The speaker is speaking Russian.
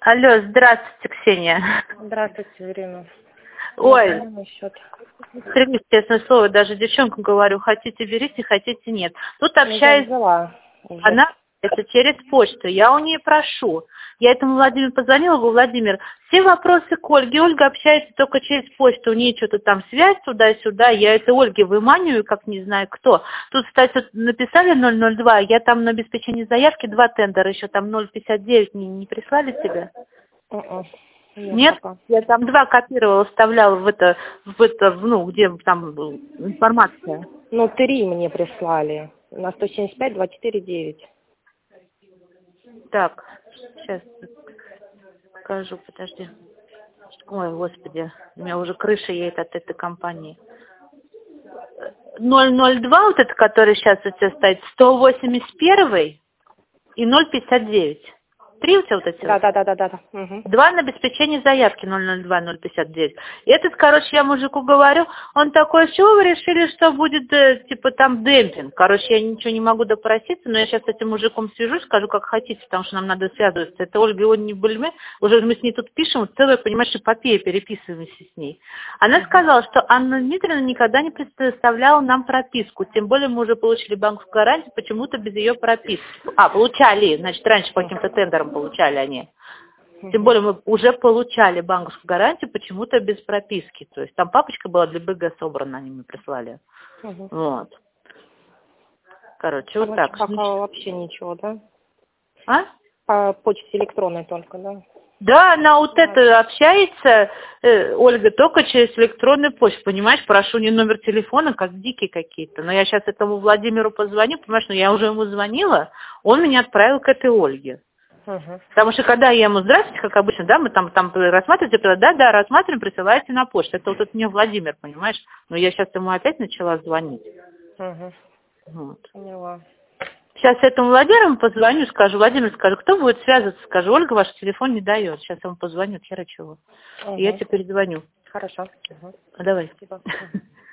Алло, здравствуйте, Ксения. Здравствуйте, Ирина. Ой, примите честное слово, даже девчонкам говорю, хотите берите, хотите нет. Тут общаюсь, она это через почту, я у нее прошу. Я этому Владимиру позвонила, говорю, Владимир, все вопросы к Ольге. Ольга общается только через почту, у нее что-то там связь туда-сюда, я это Ольге выманиваю, как не знаю кто. Тут, кстати, написали 002, я там на обеспечении заявки 2 тендера, еще там 059 не прислали тебе? Нет, я там 2 копировала, вставляла в это, ну, где там информация. Ну, 3 мне прислали. На 175-249. Так, сейчас скажу, подожди. Ой, господи, у меня уже крыша едет от этой компании. 002, вот это, который сейчас у тебя стоит, 181 и 059. 3 у тебя вот эти? Да. Угу. 2 на обеспечение заявки 002, 059. И этот, короче, я мужику говорю, он такой, чего вы решили, что будет, типа, там демпинг? Короче, я ничего не могу допроситься, но я сейчас с этим мужиком свяжусь, скажу, как хотите, потому что нам надо связываться. Это Ольга Ионовна Бульме, уже мы с ней тут пишем, целая, понимаешь, эпопея, переписываемся с ней. Она сказала, что Анна Дмитриевна никогда не предоставляла нам прописку, тем более мы уже получили банковскую гарантию, почему-то без ее прописки. Получали, значит, раньше по каким-то тендерам получали они. Тем более мы уже получали банковскую гарантию почему-то без прописки. То есть там папочка была для БГ собрана, они мне прислали. Вот. Короче, вот так. Пока вообще ничего, да? А? По почте электронной только, да? Да, она вот это общается, Ольга, только через электронную почту, понимаешь, прошу не номер телефона, как дикие какие-то. Но я сейчас этому Владимиру позвоню, понимаешь, но я уже ему звонила, он меня отправил к этой Ольге. Потому что когда я ему, здравствуйте, как обычно, да, мы там рассматриваете, да, рассматриваем, присылаете на почту. Это вот это мне Владимир, понимаешь? Но я сейчас ему опять начала звонить. Вот. Поняла. Сейчас этому Владимиру позвоню, скажу, Владимир, скажу, кто будет связываться, скажу, Ольга ваш телефон не дает. Сейчас ему позвоню, хера чего. И я тебе перезвоню. Хорошо. Давай. Спасибо.